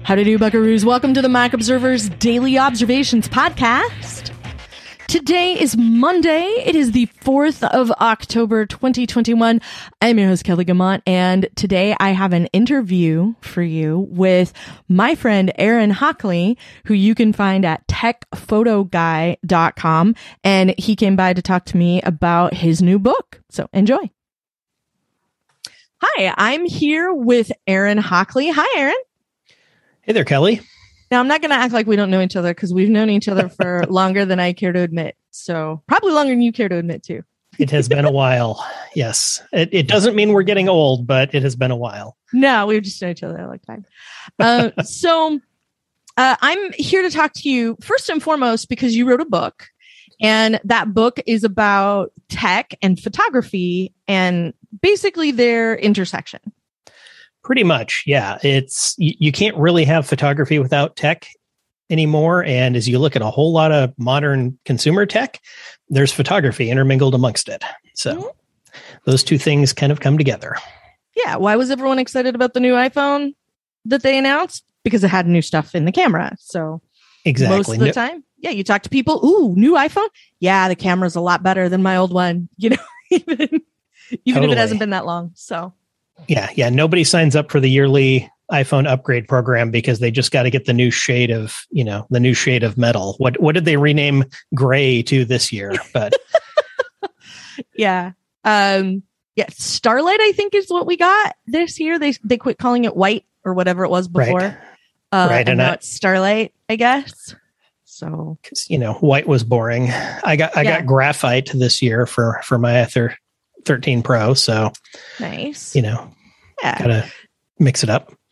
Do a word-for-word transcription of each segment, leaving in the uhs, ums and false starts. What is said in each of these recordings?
Howdy do, buckaroos. Welcome to the Mac Observer's Daily Observations Podcast. Today is Monday. It is the fourth of October, twenty twenty-one. I'm your host, Kelly Guimont, and today I have an interview for you with my friend Aaron Hockley, who you can find at tech photo guy dot com, and he came by to talk to me about his new book. So enjoy. Hi, I'm here with Aaron Hockley. Hi, Aaron. Hey there, Kelly. Now, I'm not going to act like we don't know each other because we've known each other for longer than I care to admit. So probably longer than you care to admit, too. It has been a while. Yes. It, it doesn't mean we're getting old, but it has been a while. No, we've just known each other a long time. Uh, so uh, I'm here to talk to you first and foremost because you wrote a book. And that book is about tech and photography and basically their intersection. Pretty much, yeah. It's you, you can't really have photography without tech anymore. And as you look at a whole lot of modern consumer tech, there's photography intermingled amongst it. So mm-hmm. those two things kind of come together. Yeah. Why was everyone excited about the new iPhone that they announced? Because it had new stuff in the camera. So exactly. Most of the no- time, yeah, you talk to people. Ooh, new iPhone. Yeah, the camera's a lot better than my old one. You know, even even totally. If it hasn't been that long. So. Yeah, yeah. Nobody signs up for the yearly iPhone upgrade program because they just got to get the new shade of, you know, the new shade of metal. What what did they rename gray to this year? But yeah, um, yeah. Starlight, I think, is what we got this year. They they quit calling it white or whatever it was before. Right. Uh, right. And, and now I, it's Starlight, I guess. So, because you know, white was boring. I got I yeah. got graphite this year for for my other thirteen Pro. So nice. You know, yeah. Gotta mix it up.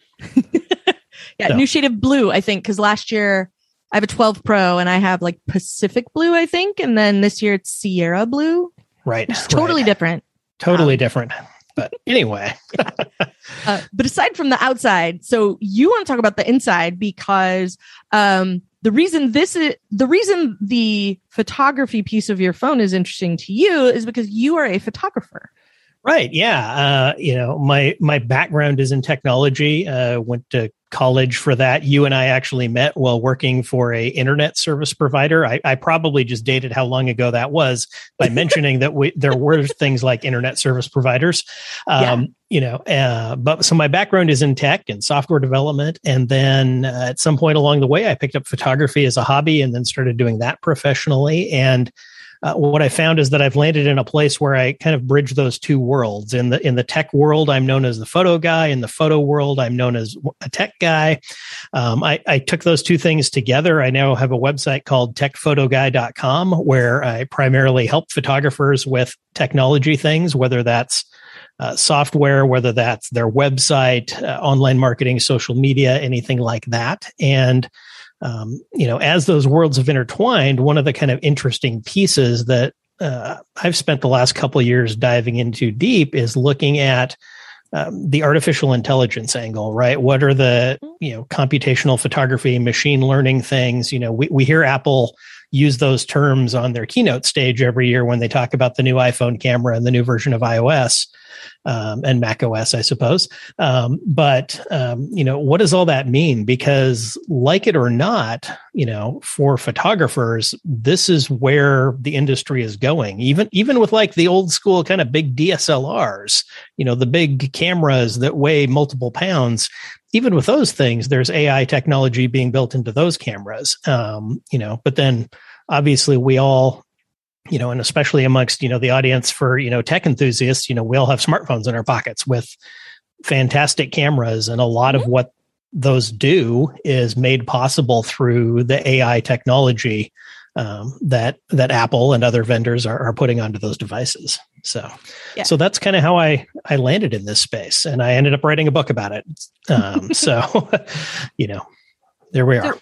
yeah. So. New shade of blue, I think, because last year I have a twelve Pro and I have like Pacific blue, I think. And then this year it's Sierra blue. Right. It's totally right. different. Totally um, different. But anyway. yeah. uh, but aside from the outside, so you want to talk about the inside because um, the reason this is the reason the photography piece of your phone is interesting to you is because you are a photographer. Right. Yeah. Uh, you know, my my background is in technology. Uh, went to college for that. You and I actually met while working for a internet service provider. I, I probably just dated how long ago that was by mentioning that we there were things like internet service providers. Um, yeah. You know, uh, but so my background is in tech and software development, and then uh, at some point along the way, I picked up photography as a hobby, and then started doing that professionally. And Uh, what I found is that I've landed in a place where I kind of bridge those two worlds. In the in the tech world, I'm known as the photo guy. In the photo world, I'm known as a tech guy. Um, I, I took those two things together. I now have a website called tech photo guy dot com where I primarily help photographers with technology things, whether that's uh, software, whether that's their website, uh, online marketing, social media, anything like that. And Um, you know, as those worlds have intertwined, one of the kind of interesting pieces that uh, I've spent the last couple of years diving into deep is looking at um, the artificial intelligence angle, right? What are the, you know, computational photography, machine learning things? You know, we, we hear Apple use those terms on their keynote stage every year when they talk about the new iPhone camera and the new version of iOS. Um, and Mac O S, I suppose. Um, but, um, you know, what does all that mean? Because like it or not, you know, for photographers, this is where the industry is going. Even, even with like the old school kind of big D S L Rs, you know, the big cameras that weigh multiple pounds, even with those things, there's A I technology being built into those cameras. Um, you know, but then obviously we all, you know, and especially amongst, you know, the audience for, you know, tech enthusiasts, you know, we all have smartphones in our pockets with fantastic cameras. And a lot mm-hmm. of what those do is made possible through the A I technology um, that that Apple and other vendors are, are putting onto those devices. So, yeah. so that's kind of how I, I landed in this space. And I ended up writing a book about it. Um, so, you know, there we are. So-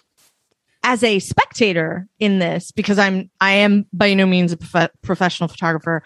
As a spectator in this, because I'm, I am by no means a prof- professional photographer.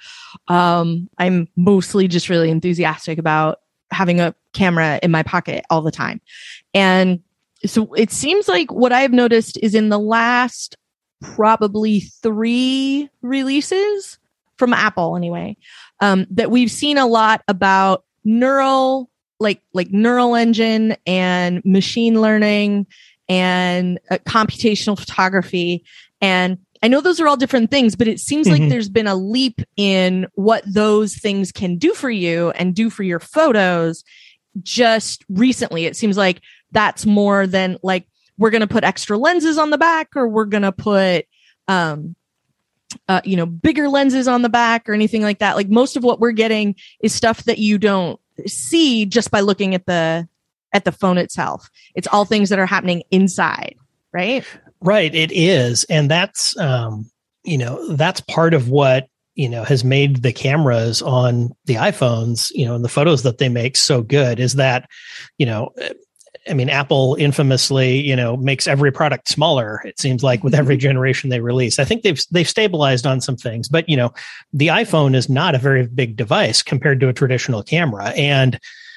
Um, I'm mostly just really enthusiastic about having a camera in my pocket all the time. And so it seems like what I've noticed is in the last probably three releases from Apple anyway, um, that we've seen a lot about neural like like neural engine and machine learning and uh, computational photography. And I know those are all different things, but it seems mm-hmm. like there's been a leap in what those things can do for you and do for your photos just recently. It seems like that's more than like, we're going to put extra lenses on the back, or we're going to put, um, uh, you know, bigger lenses on the back or anything like that. Like most of what we're getting is stuff that you don't see just by looking at the, at the phone itself. It's all things that are happening inside, right? Right. It is. And that's, um, you know, that's part of what, you know, has made the cameras on the iPhones, you know, and the photos that they make so good is that, you know, I mean, Apple infamously, you know, makes every product smaller. It seems like with every generation they release. I think they've they've stabilized on some things, but you know, the iPhone is not a very big device compared to a traditional camera, and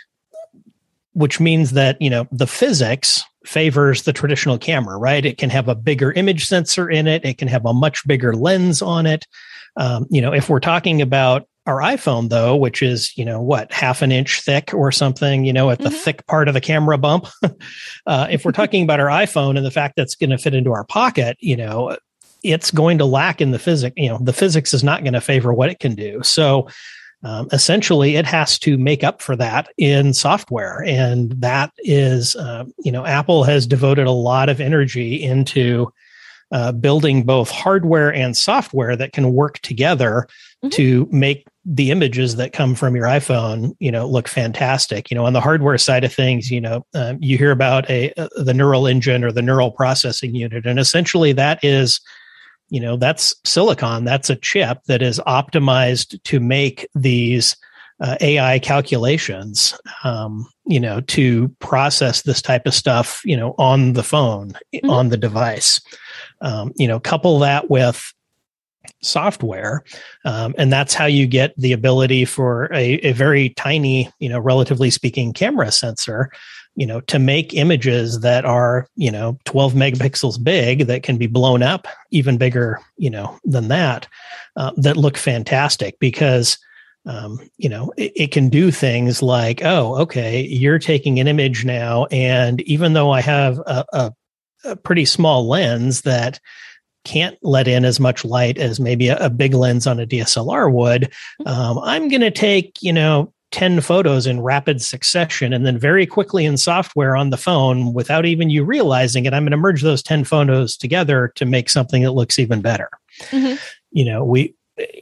which means that you know the physics favors the traditional camera, right? It can have a bigger image sensor in it. It can have a much bigger lens on it. Um, you know, if we're talking about our iPhone, though, which is, you know, what, half an inch thick or something, you know, at the mm-hmm. thick part of the camera bump. uh, if we're talking about our iPhone and the fact that's going to fit into our pocket, you know, it's going to lack in the physics. You know, the physics is not going to favor what it can do. So um, essentially, it has to make up for that in software. And that is, uh, you know, Apple has devoted a lot of energy into uh, building both hardware and software that can work together mm-hmm. to make the images that come from your iPhone, you know, look fantastic. You know, on the hardware side of things, you know, um, you hear about a, a the neural engine or the neural processing unit, and essentially that is, you know, that's silicon. That's a chip that is optimized to make these uh, A I calculations, um, you know, to process this type of stuff, you know, on the phone, mm-hmm. on the device. Um, you know, couple that with software, um, and that's how you get the ability for a, a very tiny, you know, relatively speaking, camera sensor, you know, to make images that are, you know, twelve megapixels big that can be blown up even bigger, you know, than that, uh, that look fantastic because, um, you know, it, it can do things like, oh, okay, you're taking an image now, and even though I have a, a, a pretty small lens that can't let in as much light as maybe a, a big lens on a D S L R would, um, I'm going to take, you know, ten photos in rapid succession. And then very quickly in software on the phone, without even you realizing it, I'm going to merge those ten photos together to make something that looks even better. Mm-hmm. You know, we,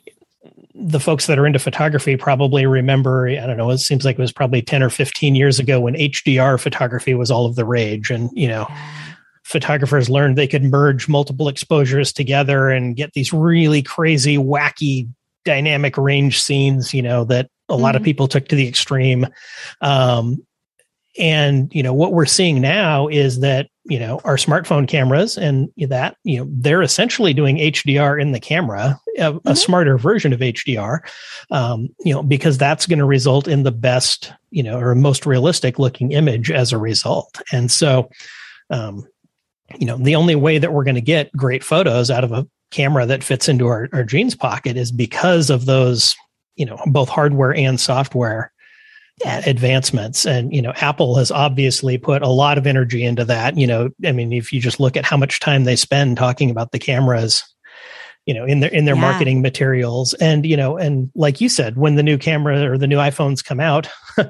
the folks that are into photography probably remember, I don't know, it seems like it was probably ten or fifteen years ago when H D R photography was all of the rage. And, you know, photographers learned they could merge multiple exposures together and get these really crazy, wacky, dynamic range scenes, you know, that a mm-hmm. lot of people took to the extreme. Um, and, you know, what we're seeing now is that, you know, our smartphone cameras and that, you know, they're essentially doing H D R in the camera, a, mm-hmm. a smarter version of H D R, um, you know, because that's going to result in the best, you know, or most realistic looking image as a result. And so, um, you know, the only way that we're going to get great photos out of a camera that fits into our, our jeans pocket is because of those, you know, both hardware and software yeah. advancements. And, you know, Apple has obviously put a lot of energy into that. You know, I mean, if you just look at how much time they spend talking about the cameras, you know, in their, in their yeah. marketing materials. And, you know, and like you said, when the new camera or the new iPhones come out,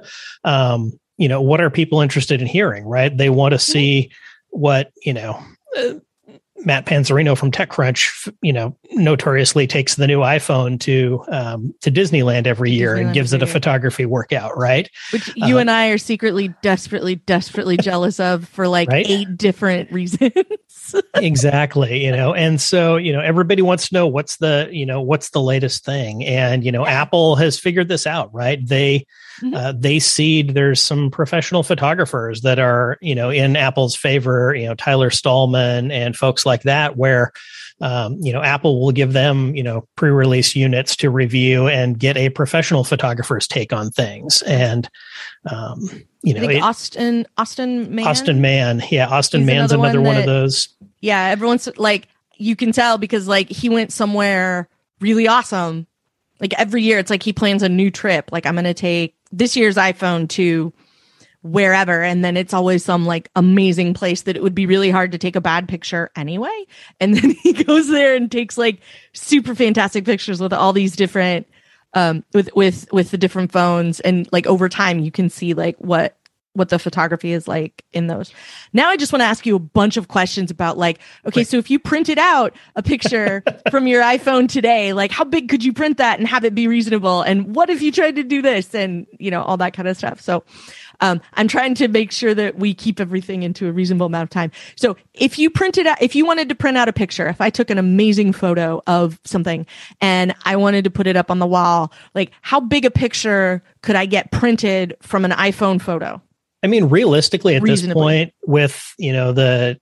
um, you know, what are people interested in hearing, right? They want to see what, you know, uh, Matt Panzarino from TechCrunch, you know, notoriously takes the new iPhone to um, to Disneyland every year Disneyland and gives it a photography workout, right? Which you uh, and I are secretly, desperately, desperately jealous of for like right? eight different reasons. Exactly, you know, and so you know, everybody wants to know what's the you know what's the latest thing, and you know, Apple has figured this out, right? They mm-hmm. uh, they seed. There's some professional photographers that are you know in Apple's favor, you know, Tyler Stallman and folks like that, where um, you know Apple will give them you know pre-release units to review and get a professional photographer's take on things, and um, you know, I think it, Austin Austin Mann. Austin Mann, yeah, Austin He's Mann's another, one, one that, of those. Yeah, everyone's like, you can tell because like he went somewhere really awesome. Like every year, it's like he plans a new trip. Like I'm going to take this year's iPhone to wherever. And then it's always some like amazing place that it would be really hard to take a bad picture anyway. And then he goes there and takes like super fantastic pictures with all these different, um, with, with, with the different phones. And like over time, you can see like what, what the photography is like in those. Now I just want to ask you a bunch of questions about like, okay, Wait. so if you printed out a picture from your iPhone today, like how big could you print that and have it be reasonable? And what if you tried to do this and, you know, all that kind of stuff. So um, I'm trying to make sure that we keep everything into a reasonable amount of time. So if you printed out, if you wanted to print out a picture, if I took an amazing photo of something and I wanted to put it up on the wall, like how big a picture could I get printed from an iPhone photo? I mean, realistically, at this point, with you know the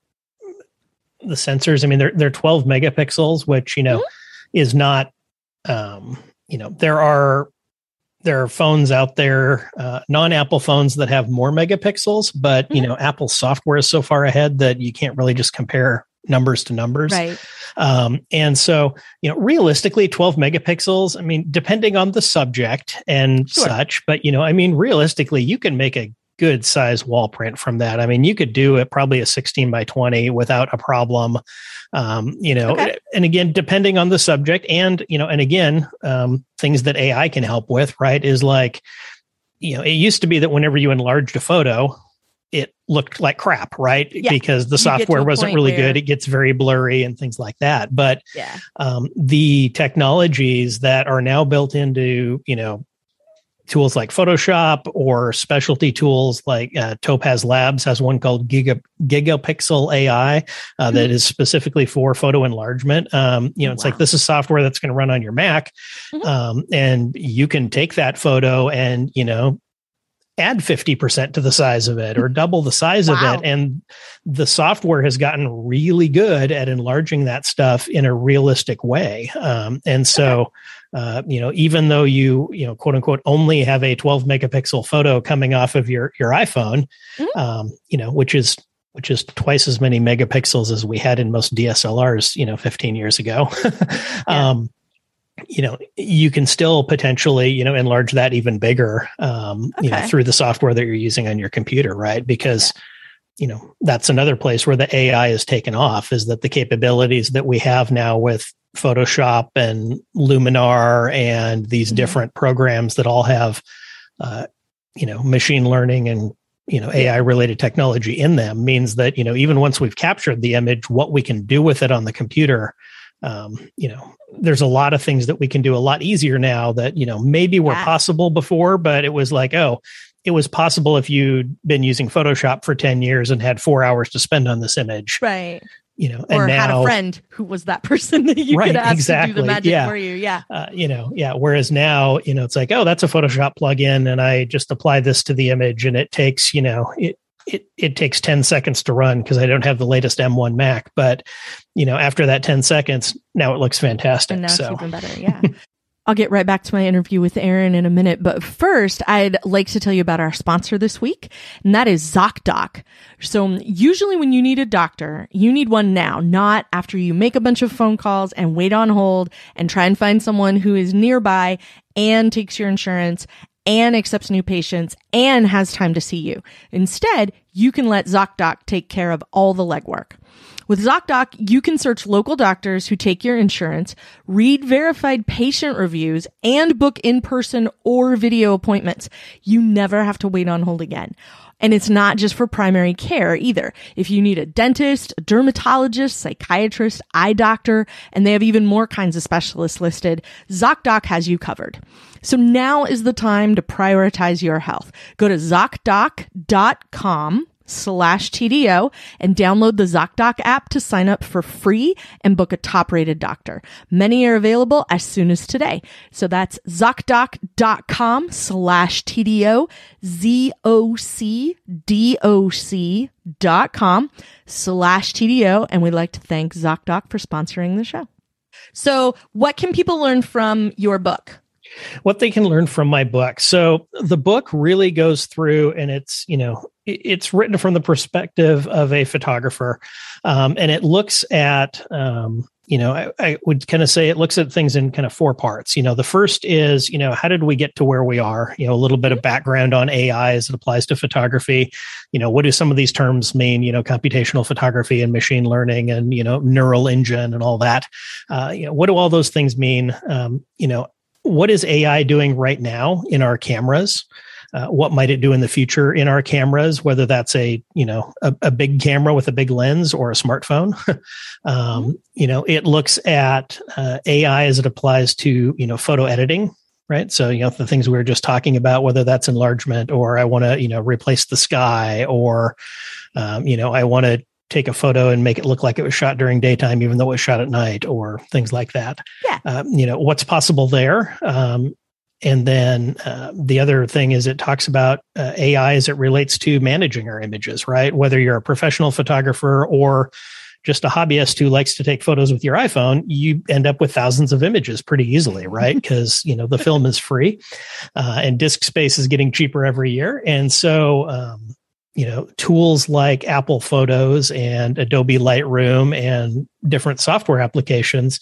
the sensors, I mean, they're they're twelve megapixels, which you know mm-hmm. is not, um, you know, there are there are phones out there, uh, non-Apple phones that have more megapixels, but mm-hmm. you know, Apple's software is so far ahead that you can't really just compare numbers to numbers. Right. Um, and so, you know, realistically, twelve megapixels. I mean, depending on the subject and sure. such, but you know, I mean, realistically, you can make a good size wall print from that. I mean, you could do it probably a sixteen by twenty without a problem. Um, you know, okay. and again, depending on the subject and, you know, and again, um, things that A I can help with, right, is like, you know, it used to be that whenever you enlarged a photo, it looked like crap, right? Yeah. Because the software wasn't really where... good. It gets very blurry and things like that. But yeah. um, the technologies that are now built into, you know, tools like Photoshop or specialty tools like uh, Topaz Labs has one called Giga, Gigapixel A I uh, mm-hmm. that is specifically for photo enlargement. Um, you know, it's wow. like this is software that's going to run on your Mac, mm-hmm. um, and you can take that photo and, you know, add fifty percent to the size of it or double the size wow. of it. And the software has gotten really good at enlarging that stuff in a realistic way. Um, and so, okay. Uh, you know, even though you, you know, quote unquote, only have a twelve megapixel photo coming off of your, your iPhone, mm-hmm. um, you know, which is, which is twice as many megapixels as we had in most D S L Rs, you know, fifteen years ago. yeah. um, you know, you can still potentially, you know, enlarge that even bigger, um, okay. you know, through the software that you're using on your computer, right? Because, yeah. you know, that's another place where the A I is taken off, is that the capabilities that we have now with Photoshop and Luminar and these mm-hmm. different programs that all have, uh, you know, machine learning and, you know, A I related technology in them means that, you know, even once we've captured the image, what we can do with it on the computer, um, you know, there's a lot of things that we can do a lot easier now that, you know, maybe were yeah. possible before, but it was like, oh, it was possible if you'd been using Photoshop for ten years and had four hours to spend on this image. Right. You know, or and now, had a friend who was that person that you right, could ask exactly. to do the magic yeah. for you. Yeah. Uh, you know, yeah. Whereas now, you know, it's like, oh, that's a Photoshop plugin and I just apply this to the image and it takes, you know, it, it, it takes ten seconds to run because I don't have the latest M one Mac. But, you know, after that ten seconds, now it looks fantastic. And now so. it's even better. Yeah. I'll get right back to my interview with Aaron in a minute, but first I'd like to tell you about our sponsor this week, and that is ZocDoc. So usually when you need a doctor, you need one now, not after you make a bunch of phone calls and wait on hold and try and find someone who is nearby and takes your insurance and accepts new patients and has time to see you. Instead, you can let ZocDoc take care of all the legwork. With ZocDoc, you can search local doctors who take your insurance, read verified patient reviews, and book in-person or video appointments. You never have to wait on hold again. And it's not just for primary care either. If you need a dentist, a dermatologist, psychiatrist, eye doctor, and they have even more kinds of specialists listed, ZocDoc has you covered. So now is the time to prioritize your health. Go to ZocDoc.com slash TDO and download the ZocDoc app to sign up for free and book a top-rated doctor. Many are available as soon as today. So that's ZocDoc.com slash TDO, Z-O-C-D-O-C dot com slash TDO. And we'd like to thank ZocDoc for sponsoring the show. So what can people learn from your book? What they can learn from my book. So the book really goes through, and it's, you know, it's written from the perspective of a photographer. Um, and it looks at, um, you know, I, I would kind of say it looks at things in kind of four parts. You know, the first is, you know, how did we get to where we are? You know, a little bit of background on A I as it applies to photography. You know, what do some of these terms mean? You know, computational photography and machine learning and, you know, neural engine and all that. Uh, you know, what do all those things mean? Um, you know, what is A I doing right now in our cameras? Uh, what might it do in the future in our cameras, whether that's a, you know, a, a big camera with a big lens or a smartphone? um, mm-hmm. You know, it looks at uh, A I as it applies to, you know, photo editing, right? So, you know, the things we were just talking about, whether that's enlargement or I want to, you know, replace the sky or, um, you know, I want to take a photo and make it look like it was shot during daytime, even though it was shot at night or things like that. Yeah. Uh, you know, what's possible there? Um, And then uh, the other thing is it talks about uh, A I as it relates to managing our images, right? Whether you're a professional photographer or just a hobbyist who likes to take photos with your iPhone, you end up with thousands of images pretty easily, right? Because, you know, the film is free uh, and disk space is getting cheaper every year. And so, um, you know, tools like Apple Photos and Adobe Lightroom and different software applications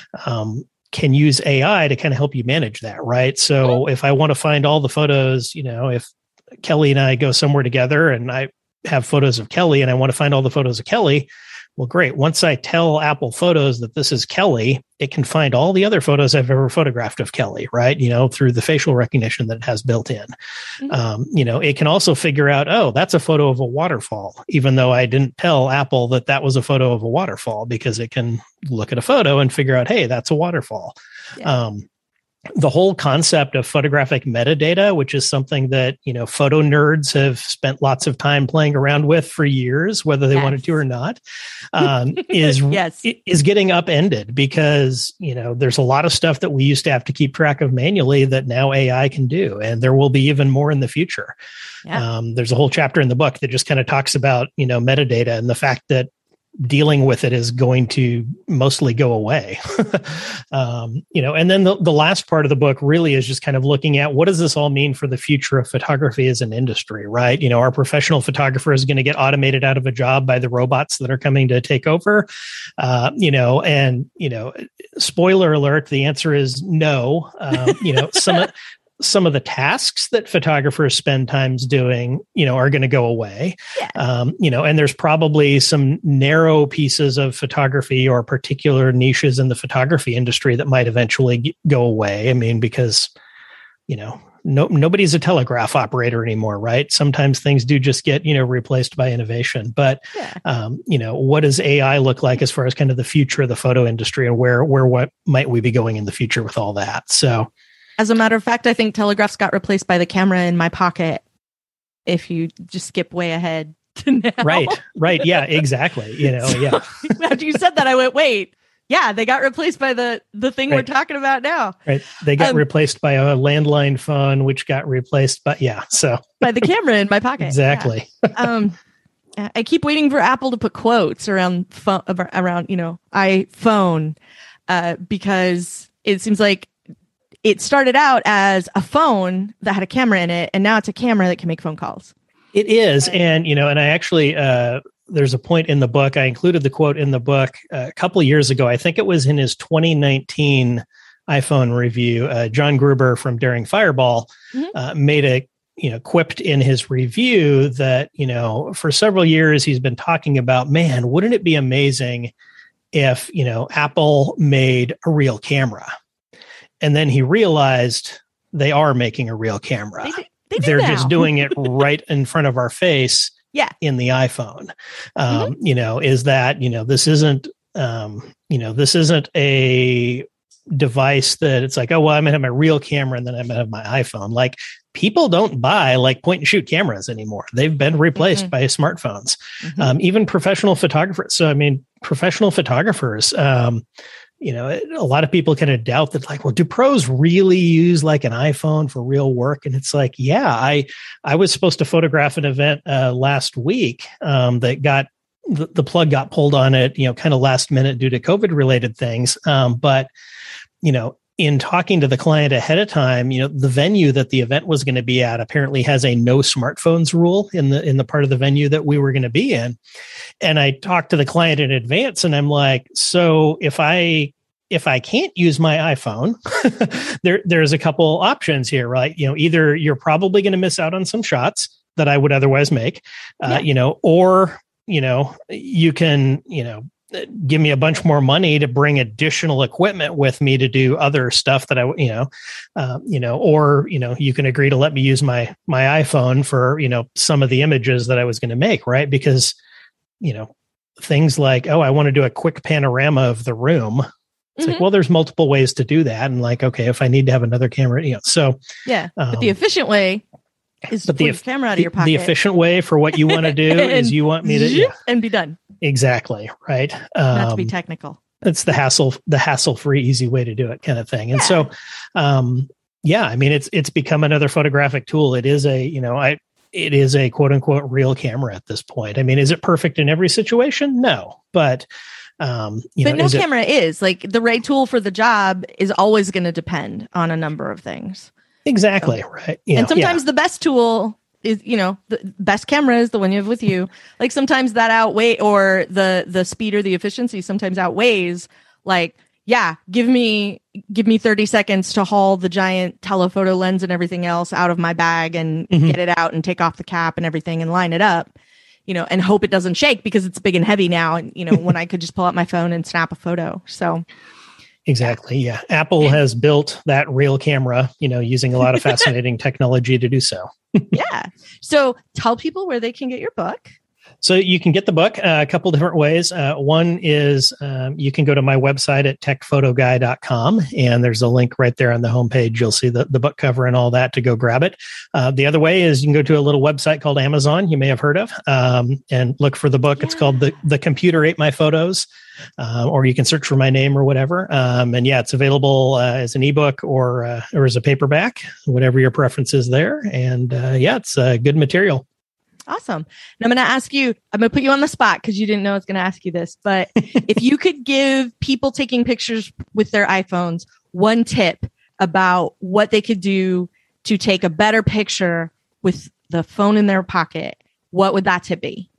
um, can use A I to kind of help you manage that, right? So if I want to find all the photos, you know, if Kelly and I go somewhere together and I have photos of Kelly and I want to find all the photos of Kelly, well, great. Once I tell Apple Photos that this is Kelly, it can find all the other photos I've ever photographed of Kelly, right? You know, through the facial recognition that it has built in. Mm-hmm. Um, you know, it can also figure out, oh, that's a photo of a waterfall, even though I didn't tell Apple that that was a photo of a waterfall, because it can look at a photo and figure out, hey, that's a waterfall. Yeah. Um, the whole concept of photographic metadata, which is something that, you know, photo nerds have spent lots of time playing around with for years, whether they yes. wanted to or not, um, is, yes. is getting upended because, you know, there's a lot of stuff that we used to have to keep track of manually that now A I can do. And there will be even more in the future. Yeah. Um, there's a whole chapter in the book that just kind of talks about, you know, metadata and the fact that dealing with it is going to mostly go away. um, you know, and then the, the last part of the book really is just kind of looking at what does this all mean for the future of photography as an industry, right? You know, our professional photographer is going to get automated out of a job by the robots that are coming to take over, uh, you know, and, you know, spoiler alert, the answer is no. Um, you know, some of, some of the tasks that photographers spend times doing, you know, are going to go away. Yeah. Um, you know, and there's probably some narrow pieces of photography or particular niches in the photography industry that might eventually g- go away. I mean, because, you know, no, nobody's a telegraph operator anymore, right? Sometimes things do just get, you know, replaced by innovation. But, yeah. um, you know, what does A I look like as far as kind of the future of the photo industry and where, where, what might we be going in the future with all that? So, as a matter of fact, I think telegraphs got replaced by the camera in my pocket. If you just skip way ahead to now. Right, right. Yeah, exactly. You know, so, yeah. After you said that, I went, wait, yeah, they got replaced by the, the thing right. we're talking about now. Right. They got um, replaced by a landline phone, which got replaced by, yeah, so. By the camera in my pocket. Exactly. Yeah. um, I keep waiting for Apple to put quotes around, phone, around you know, iPhone, uh, because it seems like it started out as a phone that had a camera in it, and now it's a camera that can make phone calls. It is. And, you know, and I actually, uh, there's a point in the book, I included the quote in the book uh, a couple of years ago. I think it was in his twenty nineteen iPhone review. Uh, John Gruber from Daring Fireball mm-hmm. uh, made a, you know, quipped in his review that, you know, for several years he's been talking about, man, wouldn't it be amazing if, you know, Apple made a real camera? And then he realized they are making a real camera. They do, they do They're now. just doing it right in front of our face yeah. in the iPhone. Um, mm-hmm. You know, is that, you know, this isn't, um, you know, this isn't a device that it's like, oh, well, I'm going to have my real camera and then I'm going to have my iPhone. Like, people don't buy like point and shoot cameras anymore. They've been replaced mm-hmm. by smartphones. Mm-hmm. Um, even professional photographers. So, I mean, professional photographers, um, you know, a lot of people kind of doubt that, like, well, do pros really use like an iPhone for real work? And it's like, yeah, I, I was supposed to photograph an event uh, last week um, that got, the, the plug got pulled on it, you know, kind of last minute due to COVID related things. Um, but, you know, in talking to the client ahead of time, you know, the venue that the event was going to be at apparently has a no smartphones rule in the in the part of the venue that we were going to be in. And I talked to the client in advance, and I'm like, so if I if I can't use my iPhone, there there's a couple options here, right? You know, either you're probably going to miss out on some shots that I would otherwise make, uh, yeah. you know, or you know, you can, you know, give me a bunch more money to bring additional equipment with me to do other stuff that I, you know, uh, you know, or, you know, you can agree to let me use my, my iPhone for, you know, some of the images that I was going to make. Right. Because, you know, things like, oh, I want to do a quick panorama of the room. It's mm-hmm. like, well, there's multiple ways to do that. And like, okay, if I need to have another camera, you know, so. Yeah. But um, the efficient way is to but pull the, your camera out the, of your pocket. The efficient way for what you want to do is you want me to yeah. and be done. Exactly. Right. Um, Not to be technical. It's the hassle, the hassle-free, easy way to do it kind of thing. And yeah. so, um, yeah, I mean, it's, it's become another photographic tool. It is a, you know, I, it is a quote unquote real camera at this point. I mean, is it perfect in every situation? No, but, um, you but know, no is camera it, is like the right tool for the job is always going to depend on a number of things. Exactly. So, right. You and know, sometimes yeah. the best tool is, you know, the best camera is the one you have with you. Like sometimes that outweigh or the, the speed or the efficiency sometimes outweighs like, yeah, give me, give me thirty seconds to haul the giant telephoto lens and everything else out of my bag and mm-hmm. get it out and take off the cap and everything and line it up, you know, and hope it doesn't shake because it's big and heavy now. And, you know, when I could just pull out my phone and snap a photo. So. Exactly. Yeah. Apple has built that real camera, you know, using a lot of fascinating technology to do so. Yeah. So tell people where they can get your book. So you can get the book uh, a couple different ways. Uh, one is um, you can go to my website at tech photo guy dot com, and there's a link right there on the homepage. You'll see the, the book cover and all that to go grab it. Uh, the other way is you can go to a little website called Amazon, you may have heard of, um, and look for the book. Yeah. It's called the, the Computer Ate My Photos. Uh, or you can search for my name or whatever. Um, and yeah, it's available uh, as an ebook or uh, or as a paperback, whatever your preference is there. And uh, yeah, it's uh, good material. Awesome. And I'm going to ask you, I'm going to put you on the spot because you didn't know I was going to ask you this, but if you could give people taking pictures with their iPhones one tip about what they could do to take a better picture with the phone in their pocket, what would that tip be?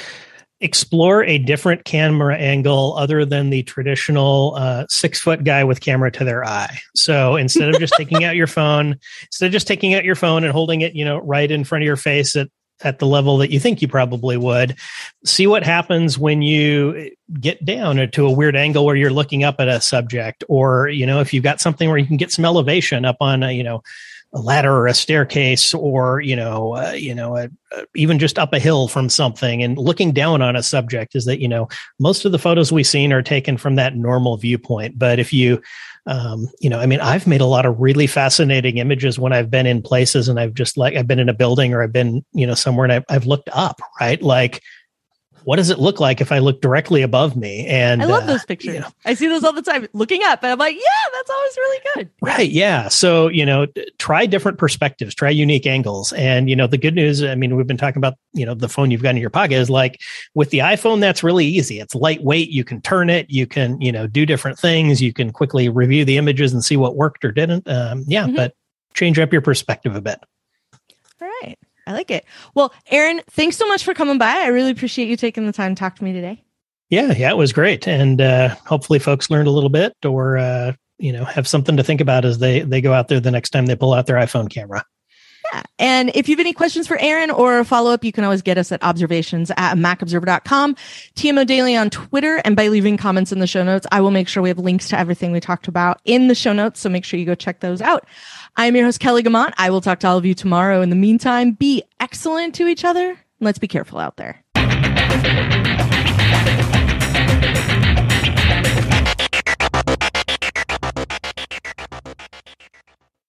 Explore a different camera angle other than the traditional uh, six foot guy with camera to their eye. So instead of just taking out your phone, instead of just taking out your phone and holding it, you know, right in front of your face at, at the level that you think you probably would, see what happens when you get down to a weird angle where you're looking up at a subject, or, you know, if you've got something where you can get some elevation up on a, you know, a ladder or a staircase, or, you know, uh, you know, a, a, even just up a hill from something and looking down on a subject, is that, you know, most of the photos we've seen are taken from that normal viewpoint. But if you, um, you know, I mean, I've made a lot of really fascinating images when I've been in places and I've just like, I've been in a building or I've been, you know, somewhere and I've, I've looked up, right? Like, what does it look like if I look directly above me? And I love uh, those pictures. You know, I see those all the time looking up and I'm like, yeah, that's always really good. Right. Yeah. So, you know, try different perspectives, try unique angles. And, you know, the good news, I mean, we've been talking about, you know, the phone you've got in your pocket is like with the iPhone, that's really easy. It's lightweight. You can turn it, you can, you know, do different things. You can quickly review the images and see what worked or didn't. Um, yeah. Mm-hmm. But change up your perspective a bit. All right. I like it. Well, Aaron, thanks so much for coming by. I really appreciate you taking the time to talk to me today. Yeah, yeah, it was great. And uh, hopefully folks learned a little bit or, uh, you know, have something to think about as they, they go out there the next time they pull out their iPhone camera. Yeah. And if you have any questions for Aaron or a follow-up, you can always get us at observations at mac observer dot com, T M O Daily on Twitter, and by leaving comments in the show notes. I will make sure we have links to everything we talked about in the show notes, so make sure you go check those out. I'm your host, Kelly Guimont. I will talk to all of you tomorrow. In the meantime, be excellent to each other, and let's be careful out there.